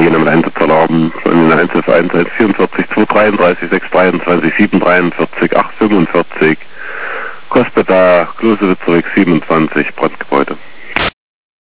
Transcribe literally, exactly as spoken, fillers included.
Batterien im Einsatz erlauben. In der eins F eins eins vierundvierzig zwei dreiunddreißig sechs dreiundzwanzig sieben dreiundvierzig acht fünfundvierzig. Cospeda, Klosewitzer Weg siebenundzwanzig, Brandgebäude.